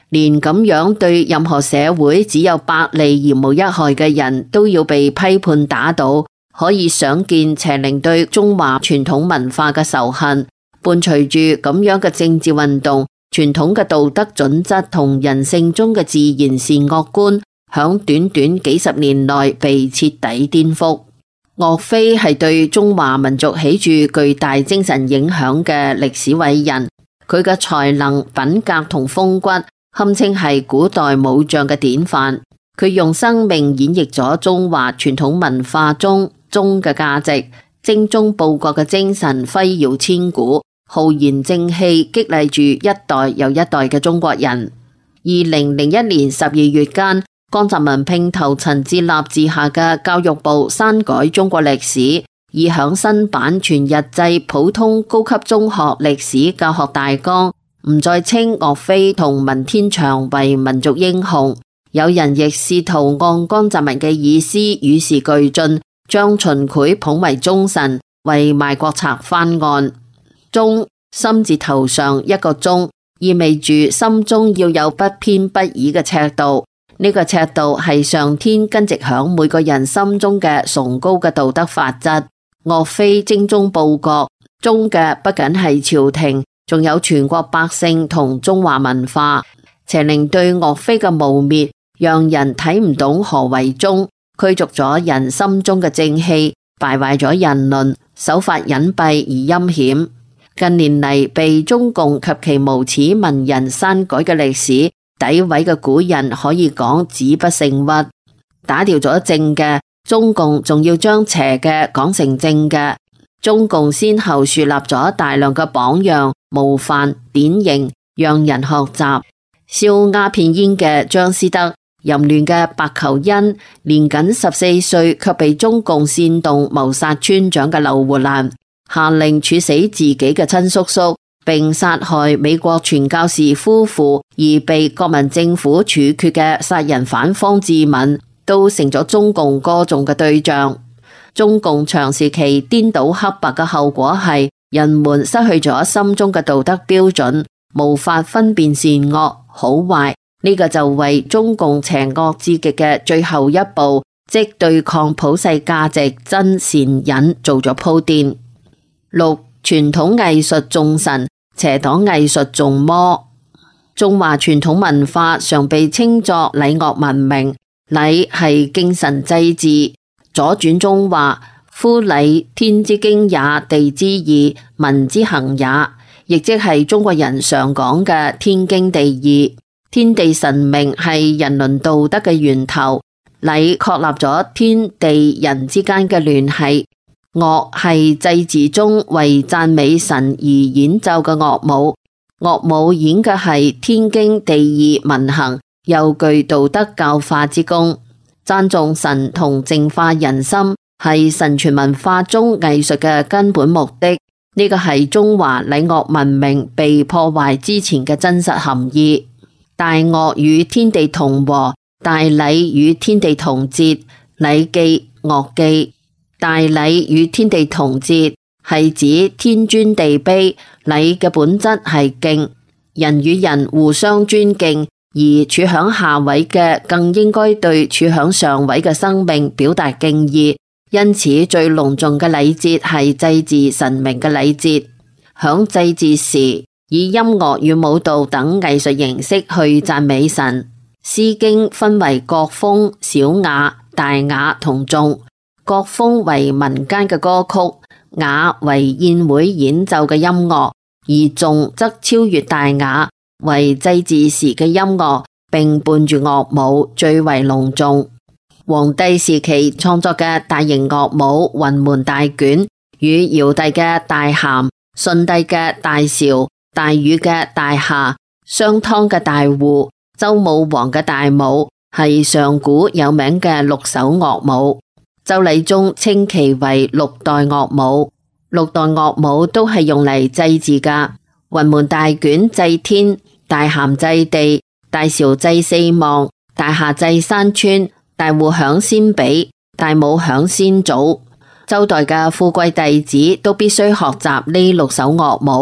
Speaker 7: 連咁樣對任何社會只有百利而無一害嘅人都要被批判打倒，可以想見邪靈對中華傳統文化嘅仇恨。伴隨住咁樣嘅政治運動，傳統嘅道德準則同人性中嘅自然善惡觀，響短短幾十年內被徹底顛覆。岳飛係對中華民族起住巨大精神影響嘅歷史偉人，佢嘅才能、品格同風骨堪稱係古代武將嘅典範。佢用生命演繹咗中華傳統文化中忠嘅價值，精忠報國嘅精神揮耀千古，浩然正氣激勵住一代又一代嘅中國人。二零零一年十二月間，江澤民併頭陳自立治下嘅教育部刪改中國歷史，以響新版全日制普通高級中學歷史教學大綱，唔再稱岳飛同文天祥為民族英雄。有人亦試圖按江澤民嘅意思與時俱進，將秦檜捧為忠臣，為賣國賊翻案。忠，心字頭上一個忠，意味住心中要有不偏不倚嘅尺度。呢個尺度係上天根植響每個人心中嘅崇高嘅道德法則。岳飛精忠報國，忠嘅不僅係朝廷，仲有全國百姓同中華文化。邪靈對岳飛嘅誣衊，讓人睇唔懂何為忠，驅逐咗人心中嘅正氣，敗壞咗人倫，手法隱蔽而陰險。近年嚟被中共及其無恥文人刪改嘅歷史，詆毀嘅古人可以講子不勝屈。打掉咗正嘅，中共仲要將邪嘅講成正嘅。中共先後樹立咗大量嘅榜樣、模範、典型，讓人學習。燒鴉片煙嘅張思德，淫亂嘅白求恩，年僅十四歲卻被中共煽動謀殺村長嘅劉胡蘭，下令處死自己嘅親叔叔，並殺害美國傳教士夫婦而被國民政府處決嘅殺人犯方志敏，都成咗中共歌頌嘅對象。中共長時期顛倒黑白嘅後果係人們失去咗心中嘅道德標準，無法分辨善惡好壞。呢、這個就為中共邪惡至極嘅最後一步，即對抗普世價值真善忍做咗鋪墊。六、傳統藝術重神，邪黨藝術重魔。中華傳統文化常被稱作禮樂文明，禮係敬神祭祀。左傳中話：夫禮，天之經也，地之義，民之行也，亦即係中國人常講嘅天經地義。天地神明係人倫道德嘅源頭，禮確立咗天地人之間嘅聯繫。樂係祭祀中為讚美神而演奏嘅樂舞，樂舞演嘅係天經地義民行，又具道德教化之功。讚頌神同淨化人心係神傳文化中藝術嘅根本目的，呢個係中華禮樂文明被破壞之前嘅真實含義。大樂與天地同和，大禮與天地同節，禮記、樂記。大禮與天地同節係指天尊地卑，禮嘅本質係敬，人與人互相尊敬，而處響下位嘅更應該對處響上位嘅生命表達敬意。因此最隆重嘅禮節係祭祀神明嘅禮節。響祭祀時，以音樂與舞蹈等藝術形式去讚美神。詩經分為國風、小雅、大雅同頌。國風為民間嘅歌曲，雅為宴會演奏嘅音樂，而頌則超越大雅，為祭祀時嘅音樂，並伴住樂舞，最為隆重。黃帝時期創作嘅大型樂舞《雲門大卷》，與堯帝嘅大咸、舜帝嘅大韶、大禹嘅大夏、商湯嘅大戶、周武王嘅大武，係上古有名嘅六首樂舞。周禮中稱其為六代樂舞，六代樂舞都係用嚟祭祀噶。雲門大卷祭天，大咸祭地，大韶祭四望，大夏祭山川，大戶享先比，大武享先祖。周代嘅富貴弟子都必須學習呢六首樂舞，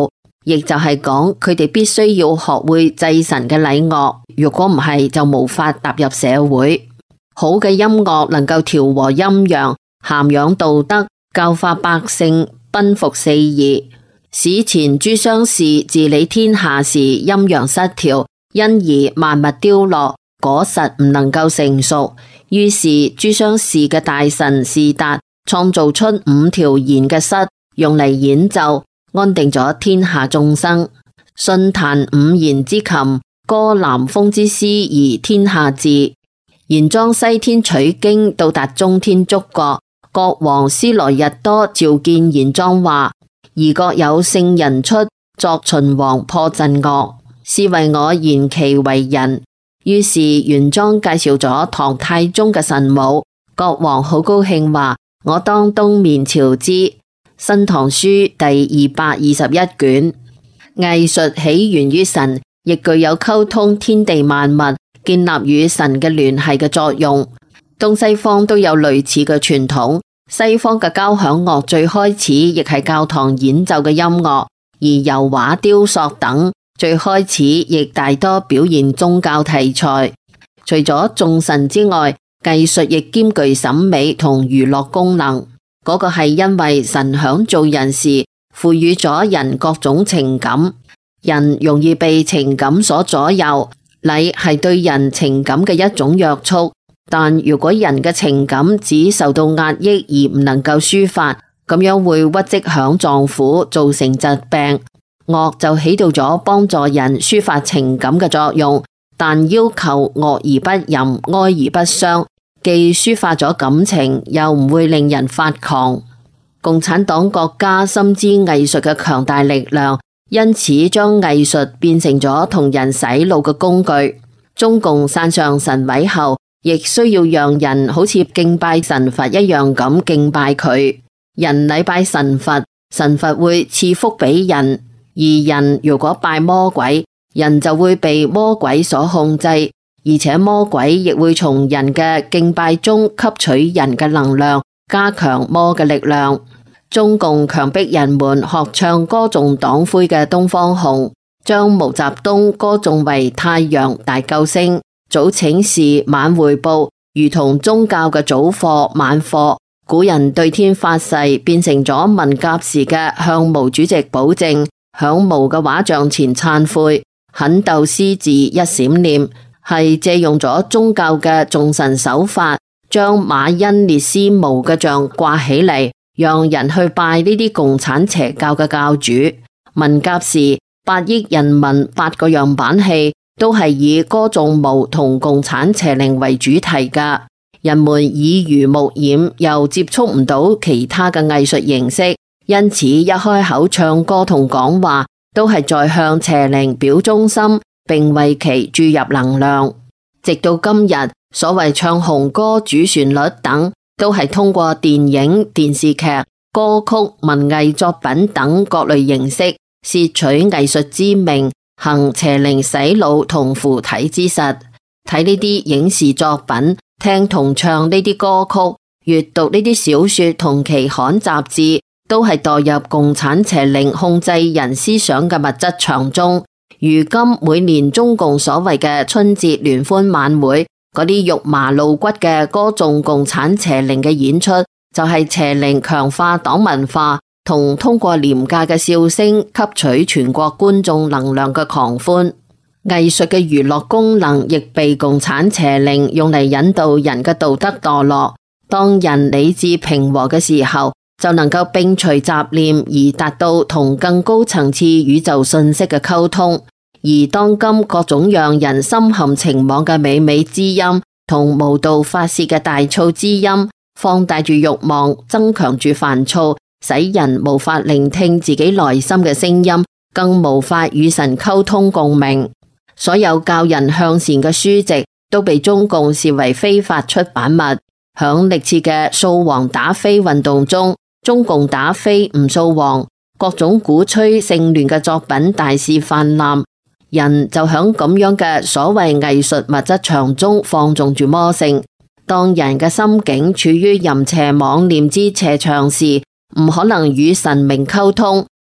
Speaker 7: 亦就係講佢哋必須要學會祭神嘅禮樂，如果唔係就無法踏入社會。好嘅音樂能夠調和陰陽，涵養道德，教化百姓，奔服四夷。史前諸商氏治理天下時陰陽失調，因而萬物凋落，果實唔能夠成熟。於是諸商氏嘅大臣士達創造出五條弦嘅瑟，用嚟演奏，安定咗天下眾生。舜彈五弦之琴，歌南風之詩，而天下治。玄奘西天取經，到達中天竺國，國王斯羅日多召見玄奘話：夷國有聖人出，作秦王破陣樂，是為我言其為人。於是玄奘介紹咗唐太宗嘅神武，國王好高興話：我當東面朝之。《新唐書》第二百二十一卷。藝術起源於神，亦具有溝通天地萬物、建立與神嘅聯繫嘅作用。東西方都有類似嘅傳統。西方嘅交響樂最開始亦係教堂演奏嘅音樂，而油畫、雕塑等最開始亦大多表現宗教題材。除咗眾神之外，藝術亦兼具審美同娛樂功能。嗰、那個係因為神響造人時賦予咗人各種情感，人容易被情感所左右。禮係對人情感嘅一種約束，但如果人嘅情感只受到壓抑而唔能夠抒發，咁樣會屈積響臟腑，造成疾病。樂就起到咗幫助人抒發情感嘅作用，但要求樂而不淫，哀而不傷，既抒發咗感情，又唔會令人發狂。共產黨國家深知藝術嘅強大力量，因此將藝術變成咗同人洗腦嘅工具。中共山上神位後，亦需要讓人好似敬拜神佛一樣咁敬拜佢。人禮拜神佛，神佛會賜福俾人。而人如果拜魔鬼，人就會被魔鬼所控制，而且魔鬼亦會從人嘅敬拜中吸取人嘅能量，加強魔嘅力量。中共強迫人們學唱歌頌黨魁嘅東方紅，將毛澤東歌頌為太陽大救星，早請示晚匯報，如同宗教嘅早課晚課。古人對天發誓，變成咗文革時嘅向毛主席保證，響毛嘅畫像前懺悔，狠鬥獅子一閃念，係借用咗宗教嘅眾神手法，將馬恩列斯毛嘅像掛起嚟，讓人去拜呢啲共產邪教嘅教主。文革時，八億人民八個樣板戲都係以歌頌毛同共產邪靈為主題㗎。人們耳濡目染，又接觸唔到其他嘅藝術形式，因此一開口唱歌同講話都係在向邪靈表忠心，並為其注入能量。直到今日，所謂唱紅歌、主旋律等，都係通過電影、電視劇、歌曲、文藝作品等各類形式，竊取藝術之名，行邪靈洗腦同附體之實。睇呢啲影視作品，聽同唱呢啲歌曲，閱讀呢啲小說同期刊雜誌，都係墮入共產邪靈控制人思想嘅物質場中。如今每年中共所謂嘅春節聯歡晚會，嗰啲肉麻露骨嘅歌頌共產邪靈嘅演出，就係邪靈強化黨文化同通過廉價嘅笑聲吸取全國觀眾能量嘅狂歡。藝術嘅娛樂功能亦被共產邪靈用嚟引導人嘅道德墮落。當人理智平和嘅時候，就能夠摒除雜念，而達到同更高層次宇宙信息嘅溝通。而當今各種讓人深陷情網嘅美美之音，同無道發洩嘅大噪之音，放大住慾望，增強住煩躁，使人無法聆聽自己內心嘅聲音，更無法與神溝通共鳴。所有教人向善嘅書籍都被中共視為非法出版物。響歷次嘅掃黃打非運動中，中共打非唔掃黃，各種鼓吹性亂嘅作品大肆氾濫，人就響咁樣嘅所謂藝術物質場中放縱住魔性。當人嘅心境處於淫邪妄念之邪場時，唔可能與神明溝通，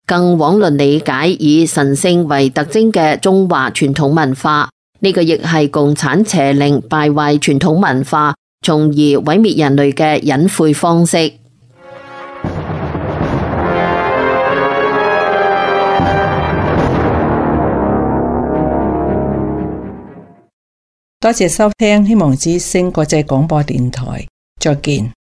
Speaker 7: 更遑論理解以神聖為特徵嘅中華傳統文化。呢個亦係共產邪靈敗壞傳統文化，從而毀滅人類嘅隱晦方式。
Speaker 2: 多謝收聽希望之聲國際廣播電台，再見。